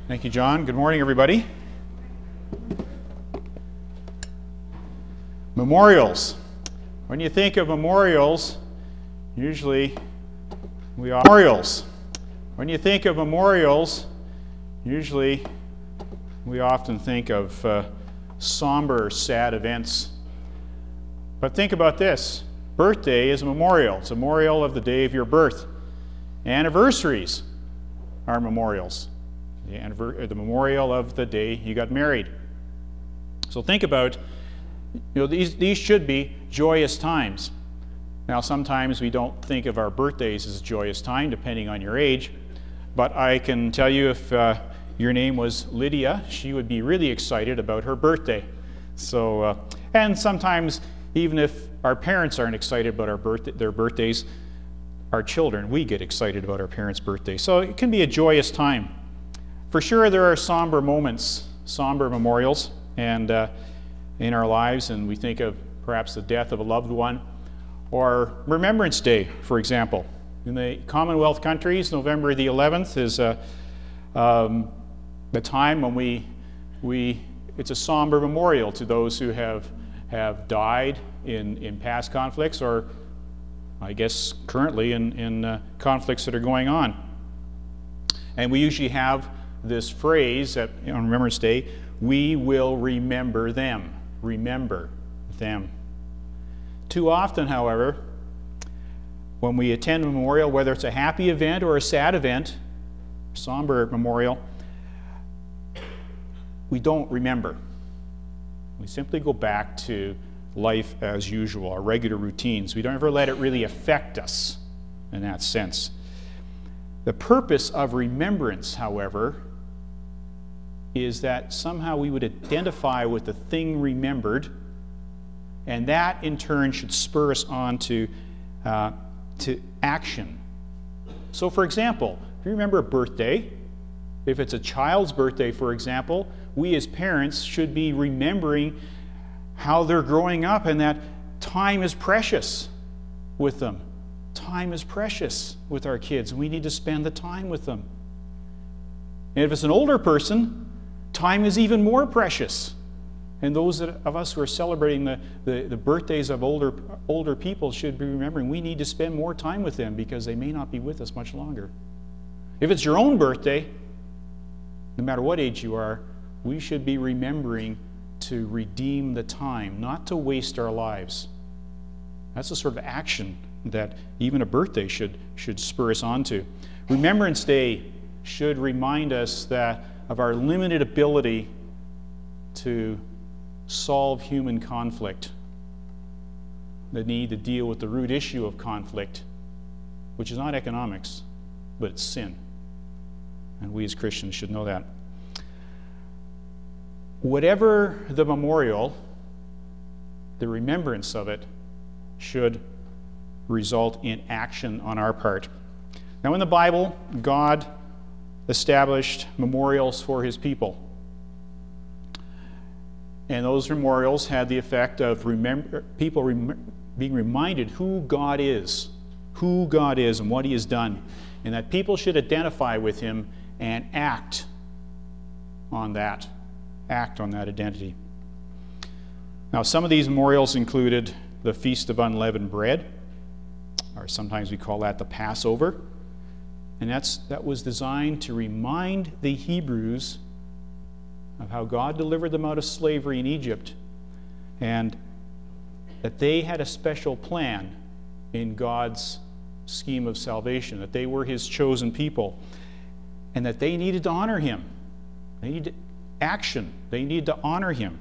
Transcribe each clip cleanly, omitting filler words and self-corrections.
Thank you, John. Good morning, everybody. Memorials. When you think of memorials, usually we often think of somber, sad events. But think about this. Birthday is a memorial. It's a memorial of the day of your birth. Anniversaries are memorials. The memorial of the day you got married. So think about, these should be joyous times. Now, sometimes we don't think of our birthdays as a joyous time, depending on your age. But I can tell you, if your name was Lydia, she would be really excited about her birthday. So, and sometimes, even if our parents aren't excited about their birthdays, our children, we get excited about our parents' birthdays. So it can be a joyous time. For sure, there are somber moments, somber memorials, and in our lives, and we think of perhaps the death of a loved one, or Remembrance Day, for example. In the Commonwealth countries, November the 11th is the time when it's a somber memorial to those who have died in past conflicts, or I guess currently in conflicts that are going on. And we usually have this phrase on Remembrance Day, we will remember them. Remember them. Too often, however, when we attend a memorial, whether it's a happy event or a sad event, somber memorial, we don't remember. We simply go back to life as usual, our regular routines. We don't ever let it really affect us in that sense. The purpose of remembrance, however, is that somehow we would identify with the thing remembered, and that in turn should spur us on to action. So, for example, if you remember a birthday, if it's a child's birthday, for example, we as parents should be remembering how they're growing up and that time is precious with them. Time is precious with our kids. We need to spend the time with them. And if it's an older person, time is even more precious. And those of us who are celebrating the birthdays of older people should be remembering we need to spend more time with them because they may not be with us much longer. If it's your own birthday, no matter what age you are, we should be remembering to redeem the time, not to waste our lives. That's the sort of action that even a birthday should spur us on to. Remembrance Day should remind us of our limited ability to solve human conflict, the need to deal with the root issue of conflict, which is not economics, but it's sin. And we as Christians should know that. Whatever the memorial, the remembrance of it should result in action on our part. Now, in the Bible, God established memorials for his people. And those memorials had the effect of being reminded who God is and what he has done, and that people should identify with him and act on that identity. Now, some of these memorials included the Feast of Unleavened Bread, or sometimes we call that the Passover. And that was designed to remind the Hebrews of how God delivered them out of slavery in Egypt, and that they had a special plan in God's scheme of salvation, that they were his chosen people, and that they needed to honor him. They needed action. They needed to honor him.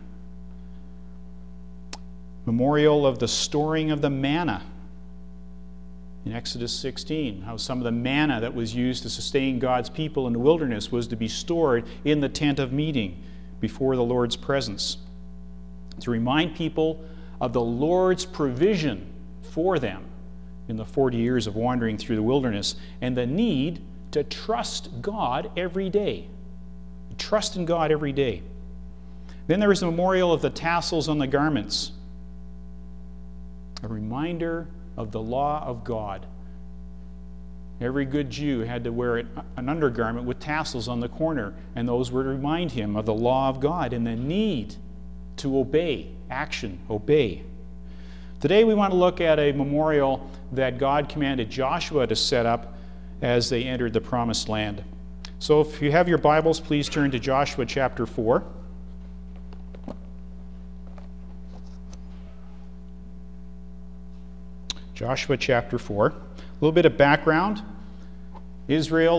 Memorial of the storing of the manna in Exodus 16, how some of the manna that was used to sustain God's people in the wilderness was to be stored in the tent of meeting before the Lord's presence, to remind people of the Lord's provision for them in the 40 years of wandering through the wilderness, and the need to trust God every day. Trust in God every day. Then there was the memorial of the tassels on the garments, a reminder of the law of God. Every good Jew had to wear an undergarment with tassels on the corner, and those were to remind him of the law of God and the need to obey. Action, obey. Today we want to look at a memorial that God commanded Joshua to set up as they entered the Promised Land. So if you have your Bibles, please turn to Joshua chapter 4. Joshua chapter 4. A little bit of background. Israel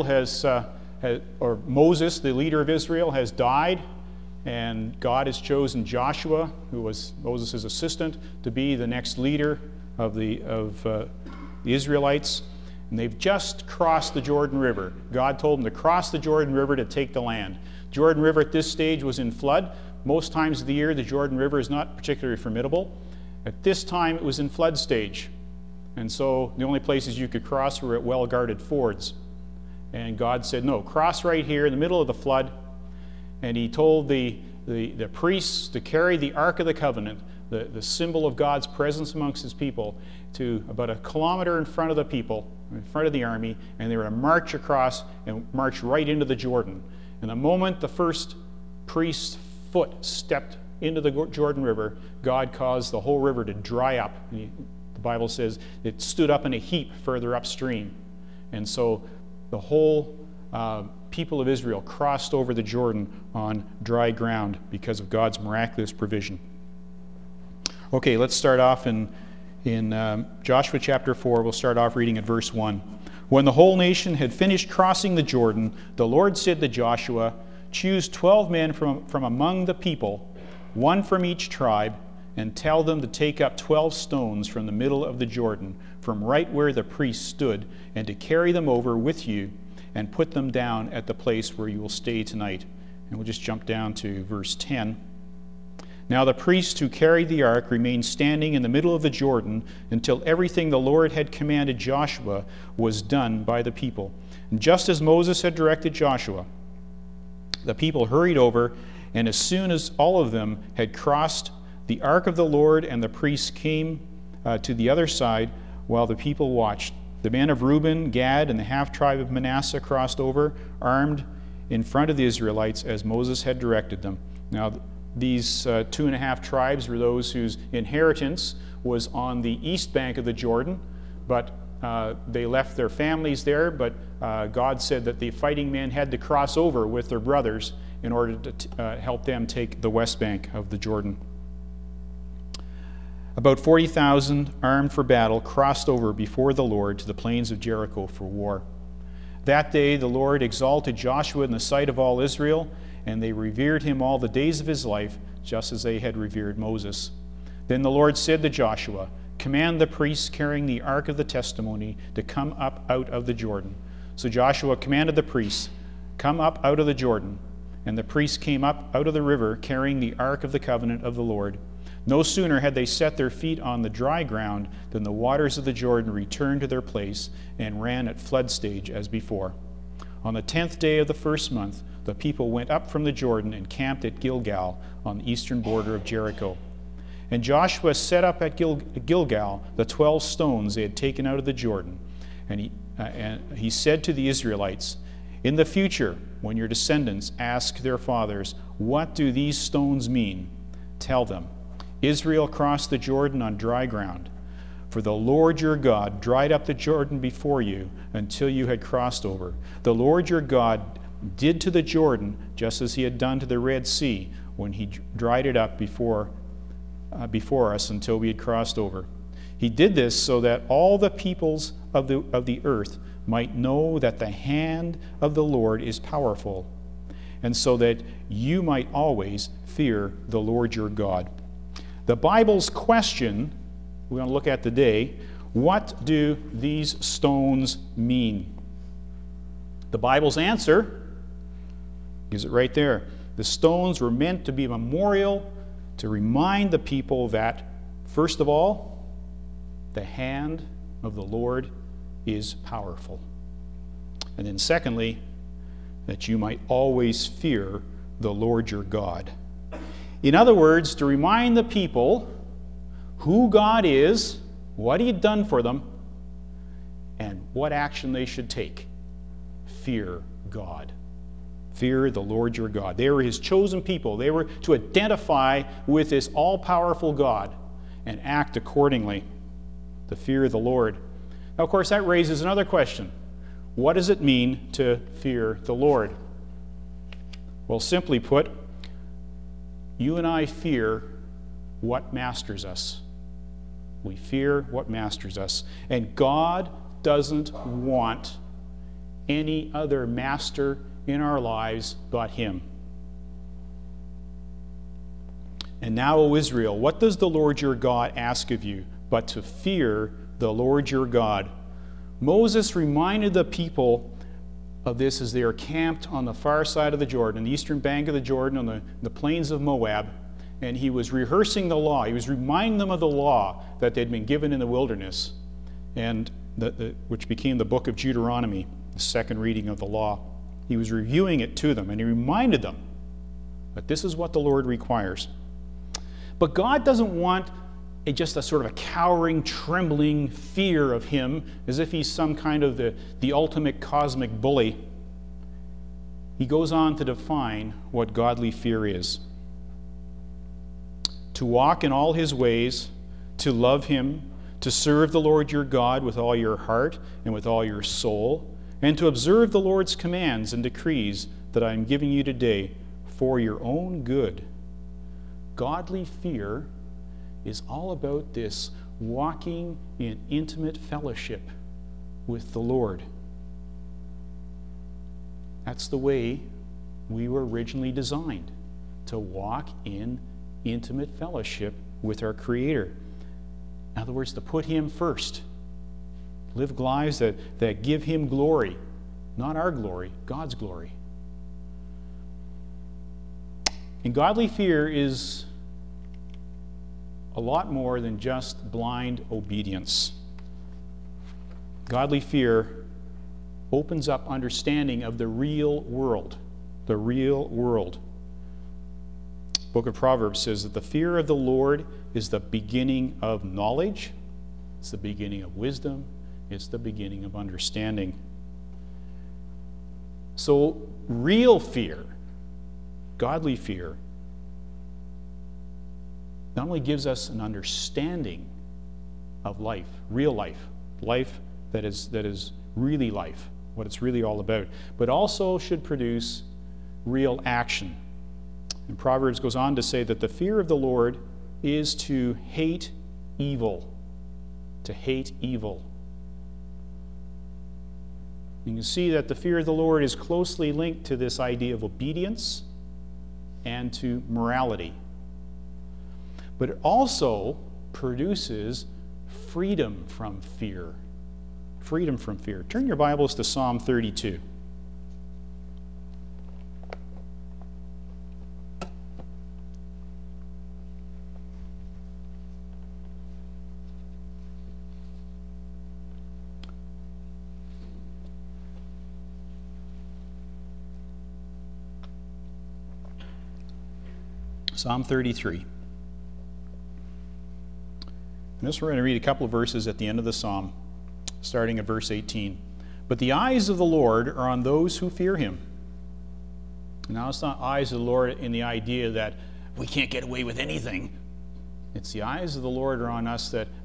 or Moses, the leader of Israel, has died, and God has chosen Joshua, who was Moses' assistant, to be the next leader of the Israelites. And they've just crossed the Jordan River. God told them to cross the Jordan River to take the land. Jordan River at this stage was in flood. Most times of the year, the Jordan River is not particularly formidable. At this time, it was in flood stage. And so the only places you could cross were at well-guarded fords. And God said, no, cross right here in the middle of the flood. And he told the priests to carry the Ark of the Covenant, the symbol of God's presence amongst his people, to about a kilometer in front of the people, in front of the army, and they were to march across and march right into the Jordan. And the moment the first priest's foot stepped into the Jordan River, God caused the whole river to dry up. The Bible says it stood up in a heap further upstream. And so the whole people of Israel crossed over the Jordan on dry ground because of God's miraculous provision. Okay, let's start off in Joshua chapter 4. We'll start off reading at verse 1. When the whole nation had finished crossing the Jordan, the Lord said to Joshua, "Choose 12 men from among the people, one from each tribe, and tell them to take up 12 stones from the middle of the Jordan, from right where the priests stood, and to carry them over with you, and put them down at the place where you will stay tonight." And we'll just jump down to verse 10. Now the priests who carried the ark remained standing in the middle of the Jordan until everything the Lord had commanded Joshua was done by the people. And just as Moses had directed Joshua, the people hurried over, and as soon as all of them had crossed, the ark of the Lord and the priests came to the other side while the people watched. The men of Reuben, Gad, and the half-tribe of Manasseh crossed over, armed in front of the Israelites as Moses had directed them. Now, these 2.5 tribes were those whose inheritance was on the east bank of the Jordan, but they left their families there, but God said that the fighting men had to cross over with their brothers in order to help them take the west bank of the Jordan. About 40,000, armed for battle, crossed over before the Lord to the plains of Jericho for war. That day the Lord exalted Joshua in the sight of all Israel, and they revered him all the days of his life, just as they had revered Moses. Then the Lord said to Joshua, "Command the priests carrying the ark of the testimony to come up out of the Jordan." So Joshua commanded the priests, "Come up out of the Jordan." And the priests came up out of the river, carrying the ark of the covenant of the Lord. No sooner had they set their feet on the dry ground than the waters of the Jordan returned to their place and ran at flood stage as before. On the 10th day of the first month, the people went up from the Jordan and camped at Gilgal on the eastern border of Jericho. And Joshua set up at Gilgal the 12 stones they had taken out of the Jordan. And he said to the Israelites, "In the future, when your descendants ask their fathers, 'What do these stones mean?' tell them, 'Israel crossed the Jordan on dry ground. For the Lord your God dried up the Jordan before you until you had crossed over. The Lord your God did to the Jordan just as he had done to the Red Sea when he dried it up before us until we had crossed over. He did this so that all the peoples of the earth might know that the hand of the Lord is powerful, and so that you might always fear the Lord your God." The Bible's question we're going to look at today, what do these stones mean? The Bible's answer is it right there. The stones were meant to be a memorial to remind the people that, first of all, the hand of the Lord is powerful. And then secondly, that you might always fear the Lord your God. In other words, to remind the people who God is, what he had done for them, and what action they should take. Fear God. Fear the Lord your God. They were his chosen people. They were to identify with this all-powerful God and act accordingly. The fear of the Lord. Now, of course, that raises another question. What does it mean to fear the Lord? Well, simply put, you and I fear what masters us. We fear what masters us. And God doesn't want any other master in our lives but him. And now, O Israel, what does the Lord your God ask of you but to fear the Lord your God? Moses reminded the people of this as they are camped on the far side of the Jordan, the eastern bank of the Jordan, on the plains of Moab. And he was rehearsing the law. He was reminding them of the law that they'd been given in the wilderness, and which became the book of Deuteronomy, the second reading of the law. He was reviewing it to them, and he reminded them that this is what the Lord requires. But God doesn't want just a sort of a cowering, trembling fear of him, as if he's some kind of the ultimate cosmic bully. He goes on to define what godly fear is. To walk in all his ways, to love him, to serve the Lord your God with all your heart and with all your soul, and to observe the Lord's commands and decrees that I am giving you today for your own good. Godly fear is all about this walking in intimate fellowship with the Lord. That's the way we were originally designed, to walk in intimate fellowship with our Creator. In other words, to put him first. Live lives that give him glory. Not our glory, God's glory. And godly fear is a lot more than just blind obedience. Godly fear opens up understanding of the real world. The real world. The book of Proverbs says that the fear of the Lord is the beginning of knowledge. It's the beginning of wisdom. It's the beginning of understanding. So, real fear, godly fear, not only gives us an understanding of life, real life, life that is really life, what it's really all about, but also should produce real action. And Proverbs goes on to say that the fear of the Lord is to hate evil. To hate evil. You can see that the fear of the Lord is closely linked to this idea of obedience and to morality. But it also produces freedom from fear. Freedom from fear. Turn your Bibles to Psalm 32. Psalm 33. And this we're going to read a couple of verses at the end of the psalm, starting at verse 18. But the eyes of the Lord are on those who fear him. Now, it's not eyes of the Lord in the idea that we can't get away with anything. It's the eyes of the Lord are on us that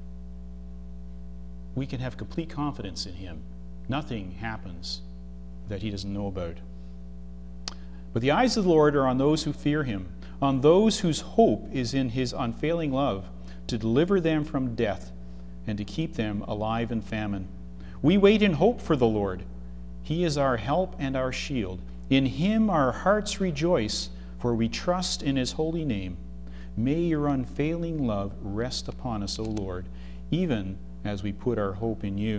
we can have complete confidence in him. Nothing happens that he doesn't know about. But the eyes of the Lord are on those who fear him, on those whose hope is in his unfailing love, to deliver them from death and to keep them alive in famine. We wait in hope for the Lord. He is our help and our shield. In him our hearts rejoice, for we trust in his holy name. May your unfailing love rest upon us, O Lord, even as we put our hope in you.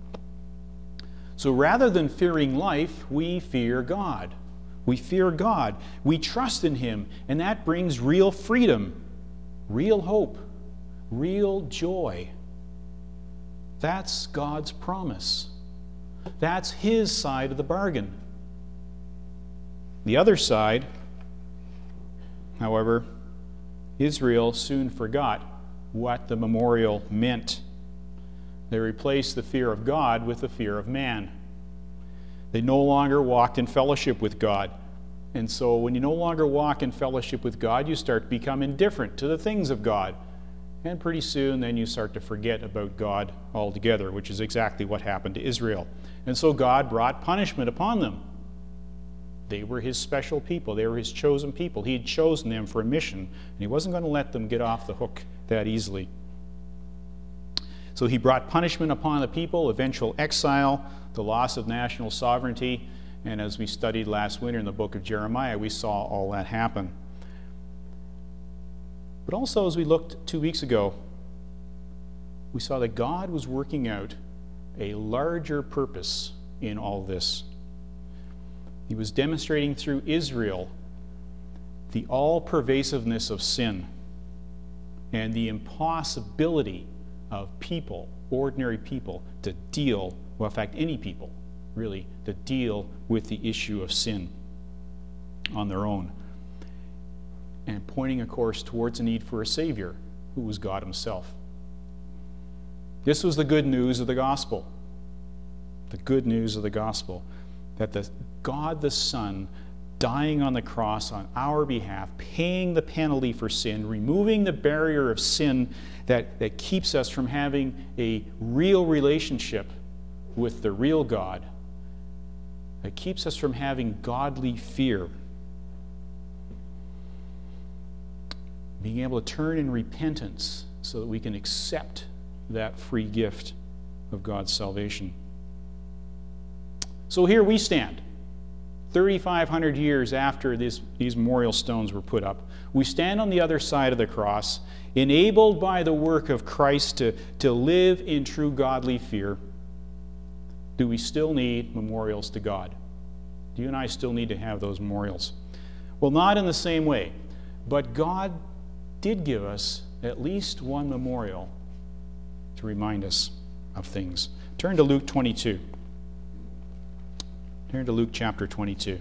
So rather than fearing life, we fear God. We fear God. We trust in him, and that brings real freedom, real hope, real joy. That's God's promise. That's his side of the bargain. The other side, however, Israel soon forgot what the memorial meant. They replaced the fear of God with the fear of man. They no longer walked in fellowship with God. And so when you no longer walk in fellowship with God, you start to become indifferent to the things of God. And pretty soon then you start to forget about God altogether, which is exactly what happened to Israel. And so God brought punishment upon them. They were his special people. They were his chosen people. He had chosen them for a mission, and he wasn't going to let them get off the hook that easily. So he brought punishment upon the people, eventual exile, the loss of national sovereignty, and as we studied last winter in the book of Jeremiah, we saw all that happen. But also, as we looked 2 weeks ago, we saw that God was working out a larger purpose in all this. He was demonstrating through Israel the all-pervasiveness of sin and the impossibility of people, ordinary people, to deal, well, in fact, any people, really, to deal with the issue of sin on their own. And pointing, of course, towards a need for a Savior, who was God himself. This was the good news of the gospel. The good news of the gospel. That the God the Son, dying on the cross on our behalf, paying the penalty for sin, removing the barrier of sin that keeps us from having a real relationship with the real God, that keeps us from having godly fear. Being able to turn in repentance so that we can accept that free gift of God's salvation. So here we stand, 3,500 years after these memorial stones were put up. We stand on the other side of the cross, enabled by the work of Christ to live in true godly fear. Do we still need memorials to God? Do you and I still need to have those memorials? Well, not in the same way, but God did give us at least one memorial to remind us of things. Turn to Luke 22. Turn to Luke chapter 22.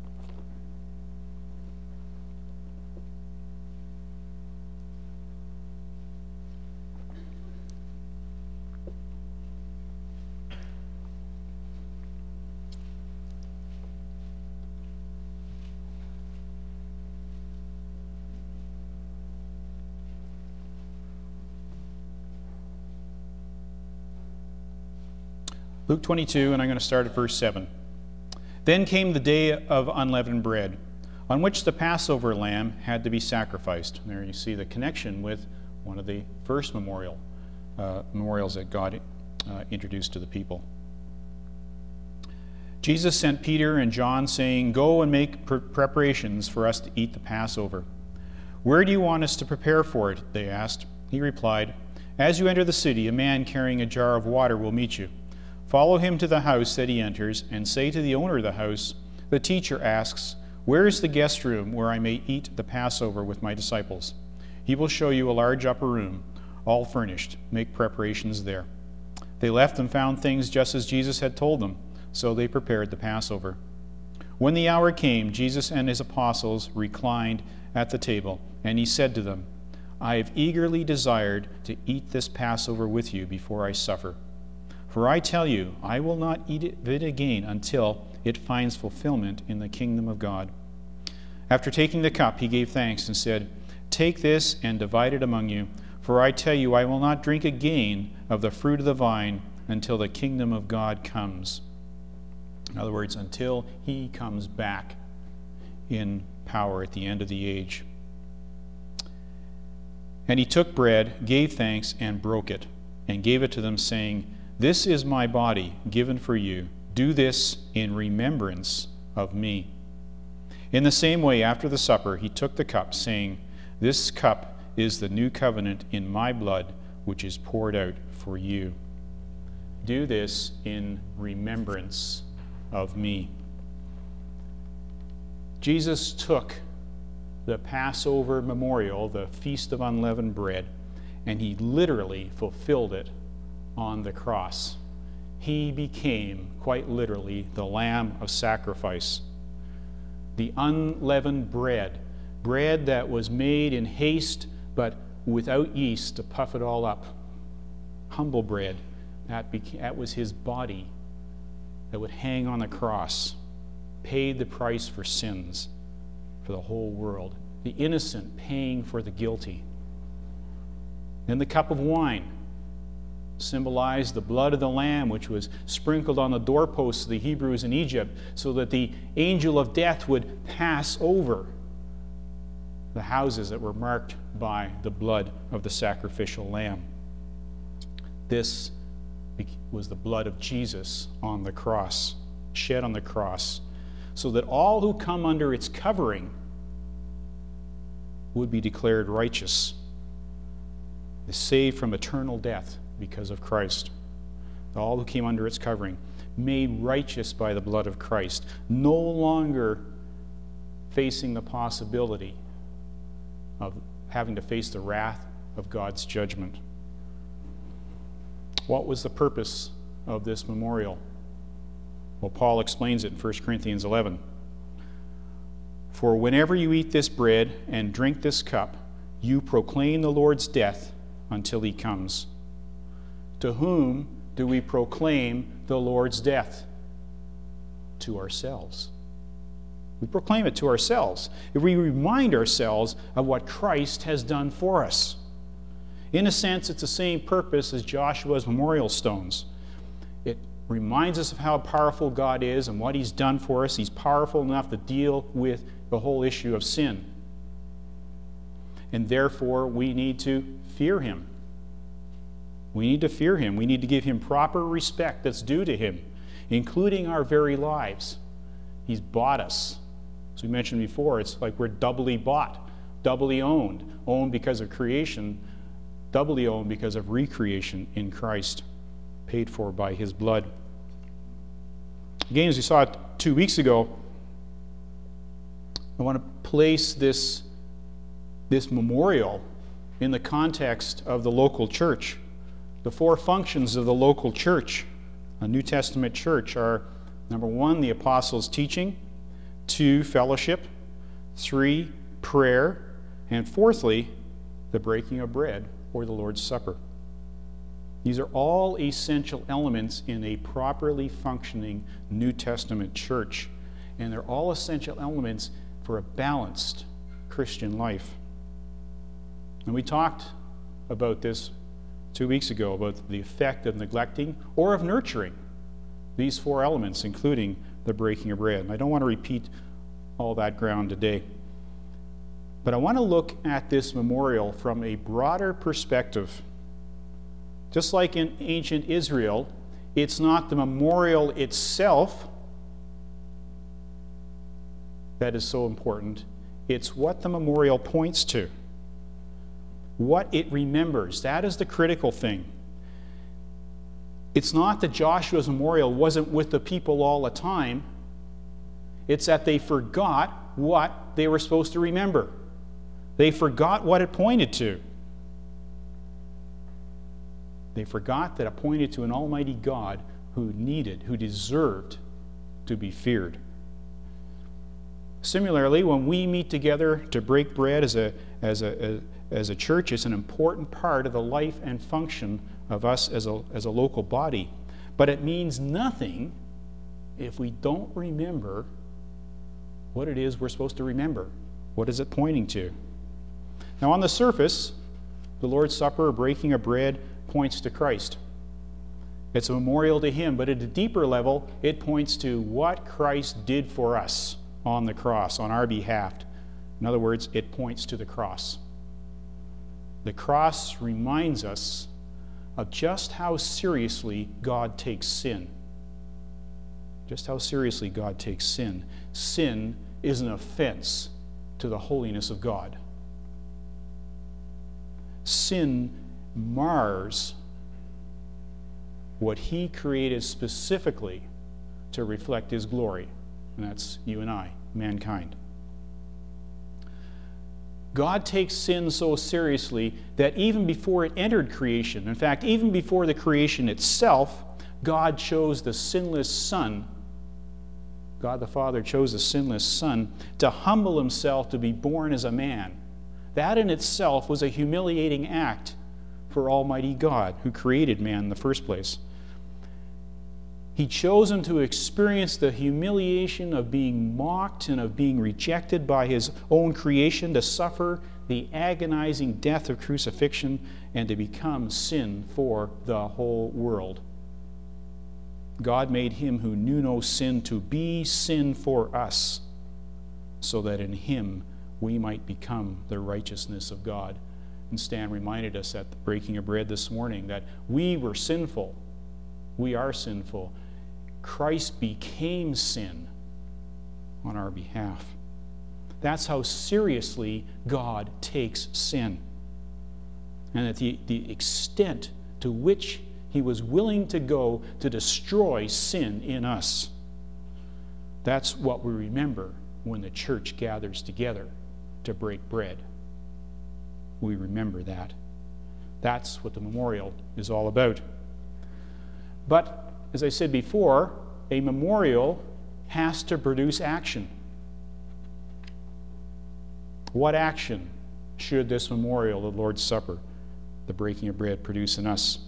Luke 22, and I'm going to start at verse 7. Then came the day of unleavened bread, on which the Passover lamb had to be sacrificed. There you see the connection with one of the first memorials that God introduced to the people. Jesus sent Peter and John, saying, "Go and make preparations for us to eat the Passover." "Where do you want us to prepare for it?" they asked. He replied, "As you enter the city, a man carrying a jar of water will meet you. Follow him to the house that he enters, and say to the owner of the house, 'The teacher asks, where is the guest room where I may eat the Passover with my disciples?' He will show you a large upper room, all furnished. Make preparations there." They left and found things just as Jesus had told them, so they prepared the Passover. When the hour came, Jesus and his apostles reclined at the table, and he said to them, "I have eagerly desired to eat this Passover with you before I suffer. For I tell you, I will not eat it again until it finds fulfillment in the kingdom of God." After taking the cup, he gave thanks and said, "Take this and divide it among you, for I tell you, I will not drink again of the fruit of the vine until the kingdom of God comes." In other words, until he comes back in power at the end of the age. And he took bread, gave thanks, and broke it, and gave it to them, saying, "This is my body given for you. Do this in remembrance of me." In the same way, after the supper, he took the cup, saying, "This cup is the new covenant in my blood, which is poured out for you. Do this in remembrance of me." Jesus took the Passover memorial, the Feast of Unleavened Bread, and he literally fulfilled it on the cross. He became, quite literally, the Lamb of sacrifice. The unleavened bread, bread that was made in haste, but without yeast to puff it all up. Humble bread, That was his body that would hang on the cross, paid the price for sins for the whole world. The innocent paying for the guilty. Then the cup of wine symbolized the blood of the Lamb, which was sprinkled on the doorposts of the Hebrews in Egypt so that the angel of death would pass over the houses that were marked by the blood of the sacrificial lamb. This was the blood of Jesus on the cross, shed on the cross, so that all who come under its covering would be declared righteous, saved from eternal death because of Christ. All who came under its covering, made righteous by the blood of Christ, no longer facing the possibility of having to face the wrath of God's judgment. What was the purpose of this memorial? Well, Paul explains it in 1 Corinthians 11. For whenever you eat this bread and drink this cup, you proclaim the Lord's death until he comes. To whom do we proclaim the Lord's death? To ourselves. We proclaim it to ourselves. We remind ourselves of what Christ has done for us. In a sense, it's the same purpose as Joshua's memorial stones. It reminds us of how powerful God is and what he's done for us. He's powerful enough to deal with the whole issue of sin. And therefore, we need to fear him. We need to fear him. We need to give him proper respect that's due to him, including our very lives. He's bought us. As we mentioned before, it's like we're doubly bought, doubly owned. Owned because of creation, doubly owned because of recreation in Christ, paid for by his blood. Again, as we saw 2 weeks ago, I want to place this memorial in the context of the local church. The four functions of the local church, a New Testament church, are number 1, the apostles' teaching, 2, fellowship, 3, prayer, and fourthly, the breaking of bread or the Lord's Supper. These are all essential elements in a properly functioning New Testament church, and they're all essential elements for a balanced Christian life. And we talked about this 2 weeks ago, about the effect of neglecting or of nurturing these four elements, including the breaking of bread. And I don't want to repeat all that ground today. But I want to look at this memorial from a broader perspective. Just like in ancient Israel, it's not the memorial itself that is so important. It's what the memorial points to, what it remembers. That is the critical thing. It's not that Joshua's memorial wasn't with the people all the time. It's that they forgot what they were supposed to remember. They forgot what it pointed to. They forgot that it pointed to an almighty God who deserved to be feared. Similarly, when we meet together to break bread as a church, it's an important part of the life and function of us as a local body. But it means nothing if we don't remember what it is we're supposed to remember. What is it pointing to? Now, on the surface, the Lord's Supper, or breaking of bread, points to Christ. It's a memorial to him, but at a deeper level, it points to what Christ did for us on the cross, on our behalf. In other words, it points to the cross. The cross reminds us of just how seriously God takes sin. Just how seriously God takes sin. Sin is an offense to the holiness of God. Sin mars what he created specifically to reflect his glory, and that's you and I, mankind. God takes sin so seriously that even before it entered creation, in fact, even before the creation itself, God chose the sinless Son. God the Father chose the sinless Son to humble himself to be born as a man. That in itself was a humiliating act for Almighty God, who created man in the first place. He chosen to experience the humiliation of being mocked and of being rejected by his own creation, to suffer the agonizing death of crucifixion, and to become sin for the whole world. God made him who knew no sin to be sin for us, so that in him we might become the righteousness of God. And Stan reminded us at the breaking of bread this morning that we were sinful. We are sinful. Christ became sin on our behalf. That's how seriously God takes sin. And at the extent to which he was willing to go to destroy sin in us. That's what we remember when the church gathers together to break bread. We remember that. That's what the memorial is all about. But, as I said before, a memorial has to produce action. What action should this memorial, the Lord's Supper, the breaking of bread, produce in us?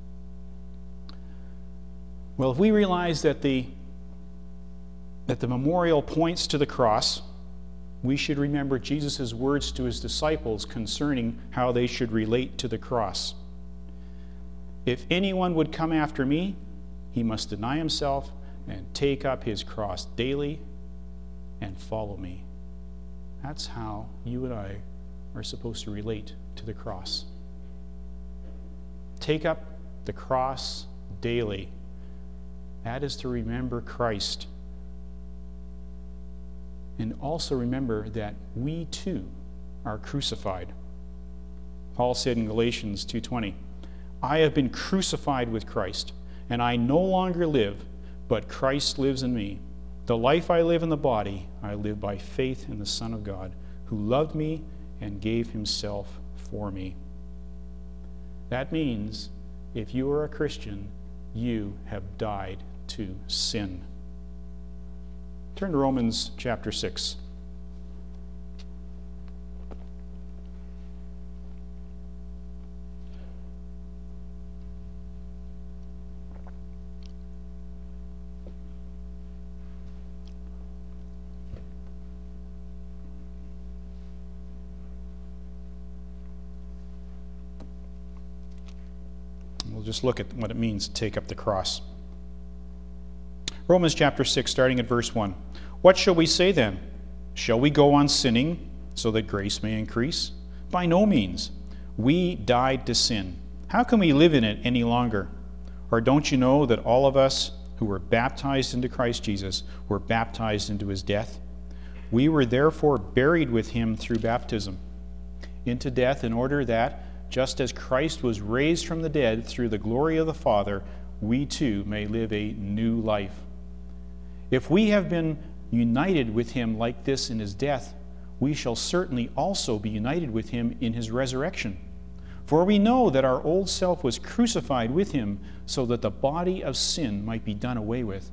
Well, if we realize that the memorial points to the cross, we should remember Jesus' words to his disciples concerning how they should relate to the cross. If anyone would come after me, he must deny himself and take up his cross daily and follow me. That's how you and I are supposed to relate to the cross. Take up the cross daily. That is to remember Christ. And also remember that we too are crucified. Paul said in Galatians 2:20, I have been crucified with Christ, and I no longer live, but Christ lives in me. The life I live in the body, I live by faith in the Son of God, who loved me and gave himself for me. That means if you are a Christian, you have died to sin. Turn to Romans chapter 6. We'll just look at what it means to take up the cross. Romans chapter 6, starting at verse 1. What shall we say then? Shall we go on sinning so that grace may increase? By no means. We died to sin. How can we live in it any longer? Or don't you know that all of us who were baptized into Christ Jesus were baptized into his death? We were therefore buried with him through baptism into death, in order that, just as Christ was raised from the dead through the glory of the Father, we too may live a new life. If we have been united with him like this in his death, we shall certainly also be united with him in his resurrection. For we know that our old self was crucified with him, so that the body of sin might be done away with,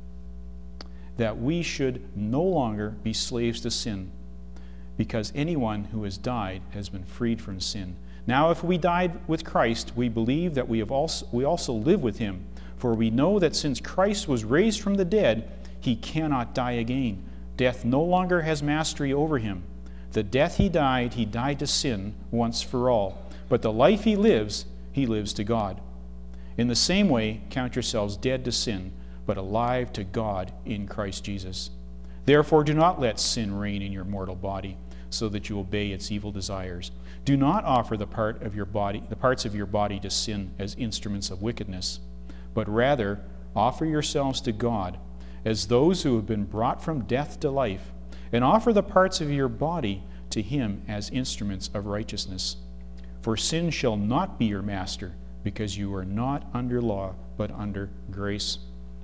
that we should no longer be slaves to sin, because anyone who has died has been freed from sin. Now if we died with Christ, we believe that we also live with him, for we know that since Christ was raised from the dead, he cannot die again. Death no longer has mastery over him. The death he died to sin once for all. But the life he lives to God. In the same way, count yourselves dead to sin, but alive to God in Christ Jesus. Therefore, do not let sin reign in your mortal body, so that you obey its evil desires. Do not offer the parts of your body to sin as instruments of wickedness, but rather offer yourselves to God as those who have been brought from death to life, and offer the parts of your body to him as instruments of righteousness. For sin shall not be your master, because you are not under law, but under grace.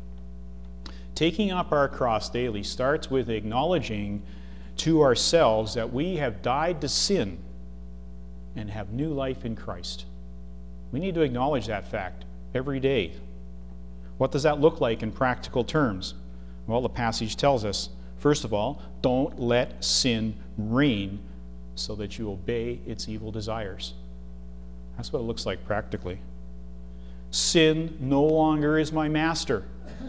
Taking up our cross daily starts with acknowledging to ourselves that we have died to sin and have new life in Christ. We need to acknowledge that fact every day. What does that look like in practical terms? Well, the passage tells us, first of all, don't let sin reign so that you obey its evil desires. That's what it looks like practically. Sin no longer is my master.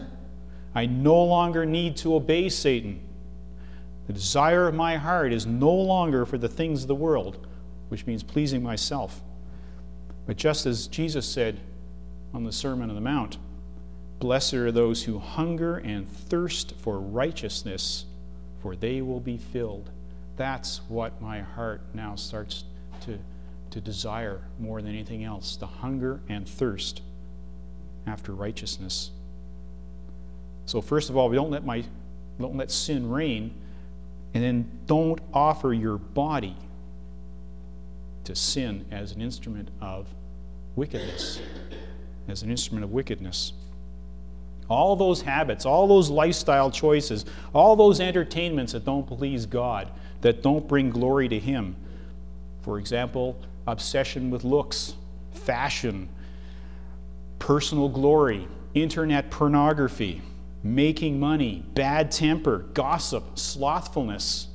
I no longer need to obey Satan. The desire of my heart is no longer for the things of the world, which means pleasing myself. But just as Jesus said on the Sermon on the Mount, blessed are those who hunger and thirst for righteousness, for they will be filled. That's what my heart now starts to desire more than anything else, the hunger and thirst after righteousness. So first of all, we don't let sin reign, and then don't offer your body to sin as an instrument of wickedness. As an instrument of wickedness. All those habits, all those lifestyle choices, all those entertainments that don't please God, that don't bring glory to Him. For example, obsession with looks, fashion, personal glory, internet pornography, making money, bad temper, gossip, slothfulness.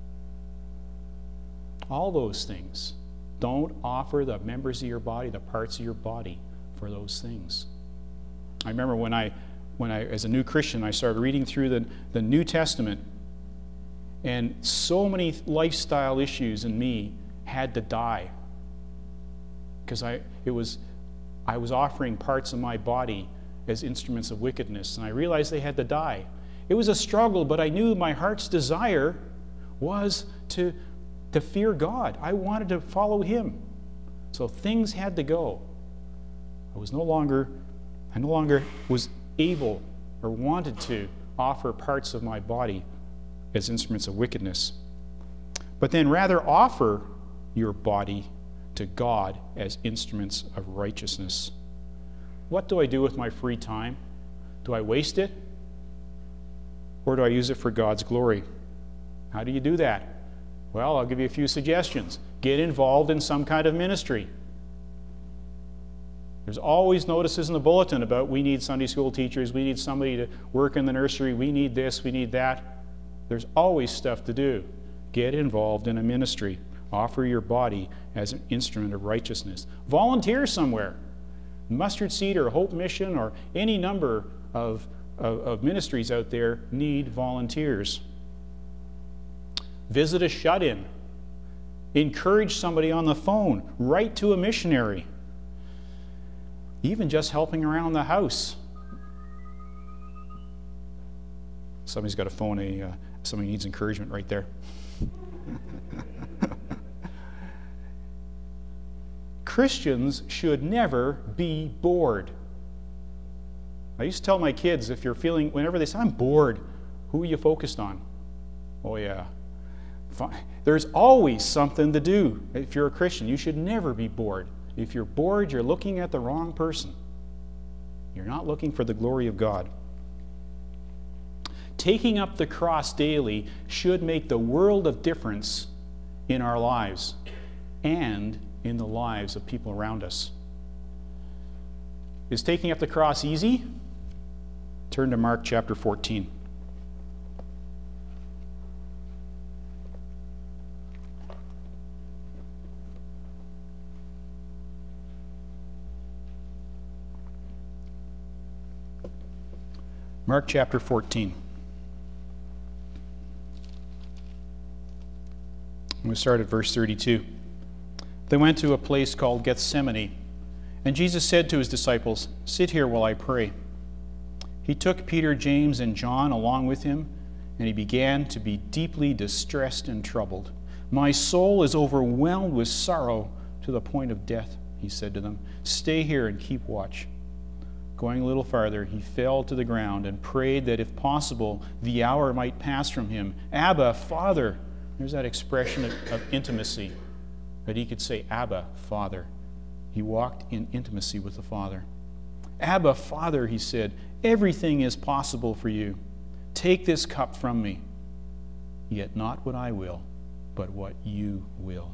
All those things. Don't offer the members of your body, the parts of your body, for those things. I remember when I, as a new Christian, I started reading through the New Testament, and so many lifestyle issues in me had to die. Because I was offering parts of my body as instruments of wickedness, and I realized they had to die. It was a struggle, but I knew my heart's desire was to fear God. I wanted to follow Him. So things had to go. I no longer was able or wanted to offer parts of my body as instruments of wickedness. But then rather offer your body to God as instruments of righteousness. What do I do with my free time? Do I waste it? Or do I use it for God's glory? How do you do that? Well, I'll give you a few suggestions. Get involved in some kind of ministry. There's always notices in the bulletin about we need Sunday school teachers, we need somebody to work in the nursery, we need this, we need that. There's always stuff to do. Get involved in a ministry. Offer your body as an instrument of righteousness. Volunteer somewhere. Mustard Seed or Hope Mission or any number of ministries out there need volunteers. Visit a shut-in. Encourage somebody on the phone. Write to a missionary. Even just helping around the house. Somebody's got to phone somebody needs encouragement right there. Christians should never be bored. I used to tell my kids, whenever they say, I'm bored, who are you focused on? Oh yeah. There's always something to do. If you're a Christian, you should never be bored. If you're bored, you're looking at the wrong person. You're not looking for the glory of God. Taking up the cross daily should make the world of difference in our lives and in the lives of people around us. Is taking up the cross easy? Turn to Mark chapter 14. Mark chapter 14. We start at verse 32. They went to a place called Gethsemane, and Jesus said to his disciples, "Sit here while I pray." He took Peter, James, and John along with him, and he began to be deeply distressed and troubled. "My soul is overwhelmed with sorrow to the point of death," he said to them. "Stay here and keep watch." Going a little farther, he fell to the ground and prayed that if possible, the hour might pass from him. "Abba, Father." There's that expression of intimacy, that he could say, "Abba, Father." He walked in intimacy with the Father. "Abba, Father," he said, "everything is possible for you. Take this cup from me. Yet not what I will, but what you will."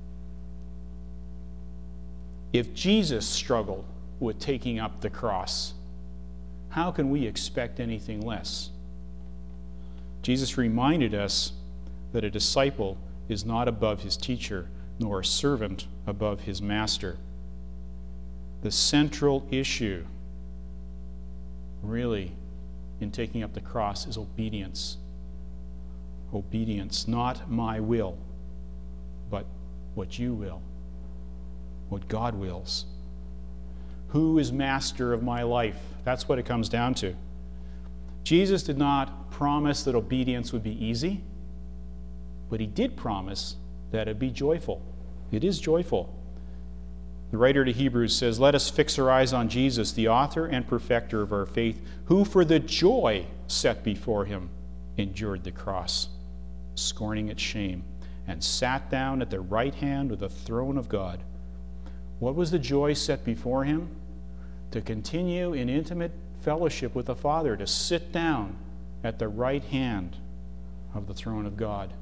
If Jesus struggled with taking up the cross, how can we expect anything less? Jesus reminded us that a disciple is not above his teacher, nor a servant above his master. The central issue really in taking up the cross is obedience. Obedience, not my will, but what you will, what God wills. Who is master of my life? That's what it comes down to. Jesus did not promise that obedience would be easy, but he did promise that it would be joyful. It is joyful. The writer to Hebrews says, "Let us fix our eyes on Jesus, the author and perfecter of our faith, who for the joy set before him endured the cross, scorning its shame, and sat down at the right hand of the throne of God." What was the joy set before him? To continue in intimate fellowship with the Father, to sit down at the right hand of the throne of God.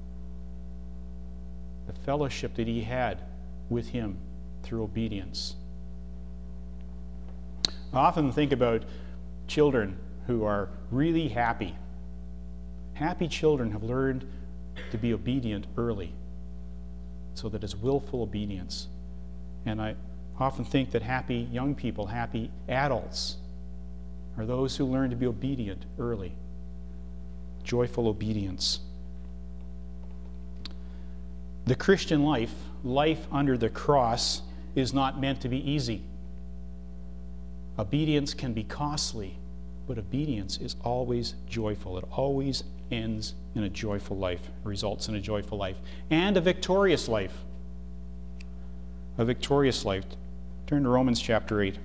The fellowship that he had with him through obedience. I often think about children who are really happy. Happy children have learned to be obedient early, so that it's willful obedience. And I often think that happy young people, happy adults, are those who learn to be obedient early. Joyful obedience. The Christian life, life under the cross, is not meant to be easy. Obedience can be costly, but obedience is always joyful. It always ends in a joyful life, results in a joyful life, and a victorious life. A victorious life. Turn to Romans chapter 8.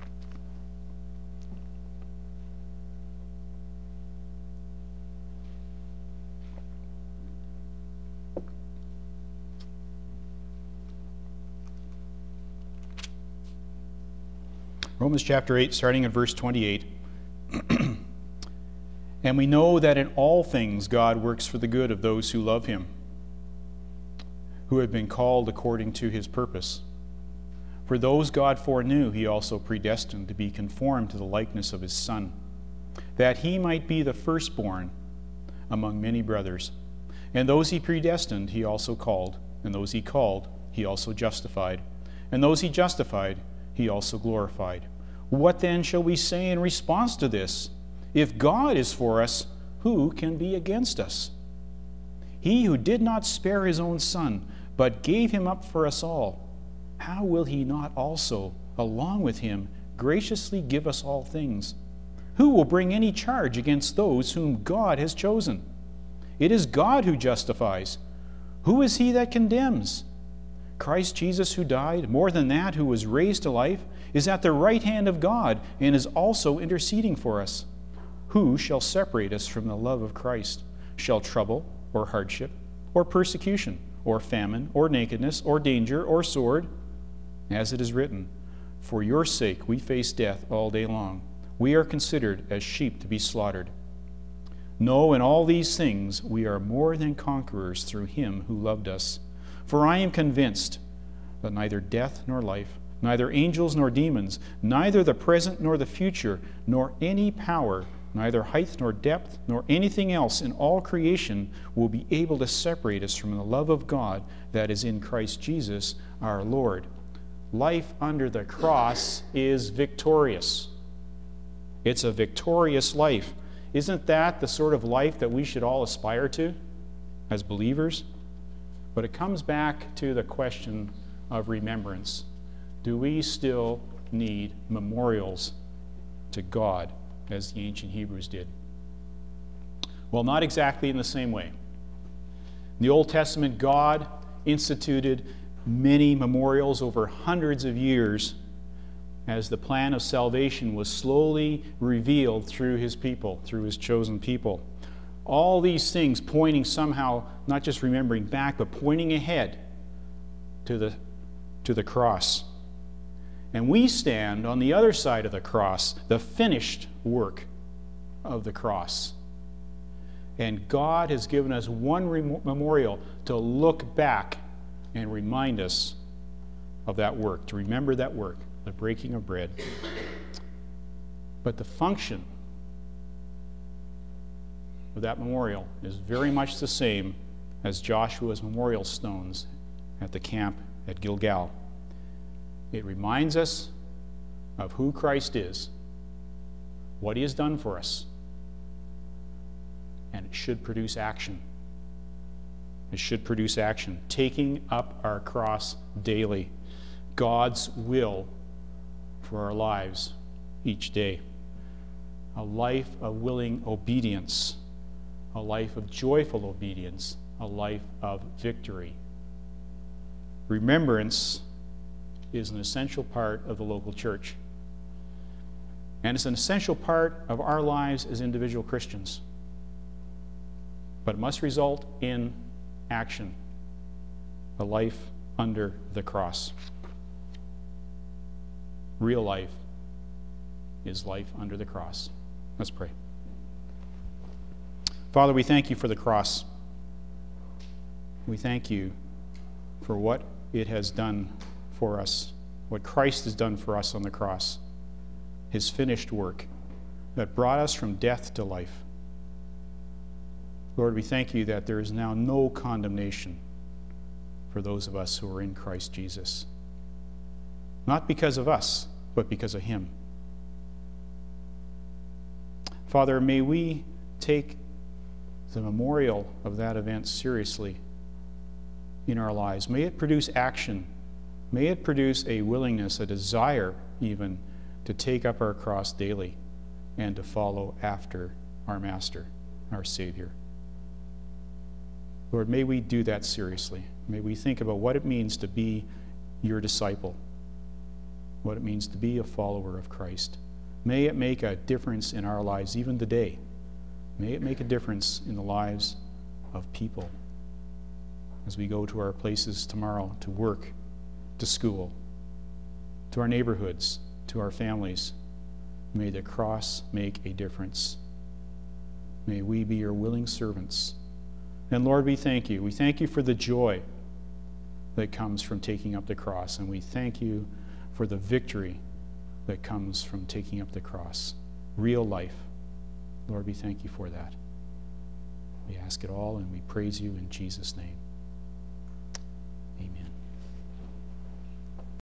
Romans chapter 8, starting at verse 28. "And we know that in all things God works for the good of those who love him, who have been called according to his purpose. For those God foreknew, he also predestined to be conformed to the likeness of his Son, that he might be the firstborn among many brothers. And those he predestined, he also called. And those he called, he also justified. And those he justified, he also glorified. What then shall we say in response to this? If God is for us, who can be against us? He who did not spare his own Son, but gave him up for us all, how will he not also, along with him, graciously give us all things? Who will bring any charge against those whom God has chosen? It is God who justifies. Who is he that condemns? Christ Jesus, who died, more than that, who was raised to life, is at the right hand of God and is also interceding for us. Who shall separate us from the love of Christ? Shall trouble, or hardship, or persecution, or famine, or nakedness, or danger, or sword? As it is written, for your sake we face death all day long. We are considered as sheep to be slaughtered. No, in all these things we are more than conquerors through him who loved us. For I am convinced that neither death nor life, neither angels nor demons, neither the present nor the future, nor any power, neither height nor depth, nor anything else in all creation will be able to separate us from the love of God that is in Christ Jesus our Lord. Life under the cross is victorious. It's a victorious life. Isn't that the sort of life that we should all aspire to as believers? But it comes back to the question of remembrance. Do we still need memorials to God as the ancient Hebrews did? Well, not exactly in the same way. In the Old Testament, God instituted many memorials over hundreds of years as the plan of salvation was slowly revealed through his people, through his chosen people. All these things pointing somehow, not just remembering back, but pointing ahead to the cross. And we stand on the other side of the cross, the finished work of the cross. And God has given us one memorial to look back and remind us of that work, to remember that work, the breaking of bread. But the function of that memorial is very much the same as Joshua's memorial stones at the camp at Gilgal. It reminds us of who Christ is, what he has done for us, and it should produce action. It should produce action. Taking up our cross daily. God's will for our lives each day. A life of willing obedience. A life of joyful obedience. A life of victory. Remembrance is an essential part of the local church. And it's an essential part of our lives as individual Christians. But it must result in action. A life under the cross. Real life is life under the cross. Let's pray. Father, we thank you for the cross. We thank you for what it has done for us, what Christ has done for us on the cross, his finished work that brought us from death to life. Lord, we thank you that there is now no condemnation for those of us who are in Christ Jesus. Not because of us, but because of him. Father, may we take the memorial of that event seriously in our lives. May it produce action. May it produce a willingness, a desire even, to take up our cross daily and to follow after our Master, our Savior. Lord, may we do that seriously. May we think about what it means to be your disciple, what it means to be a follower of Christ. May it make a difference in our lives even today. May it make a difference in the lives of people as we go to our places tomorrow, to work, to school, to our neighborhoods, to our families. May the cross make a difference. May we be your willing servants. And Lord, we thank you. We thank you for the joy that comes from taking up the cross. And we thank you for the victory that comes from taking up the cross. Real life. Lord, we thank you for that. We ask it all and we praise you in Jesus' name.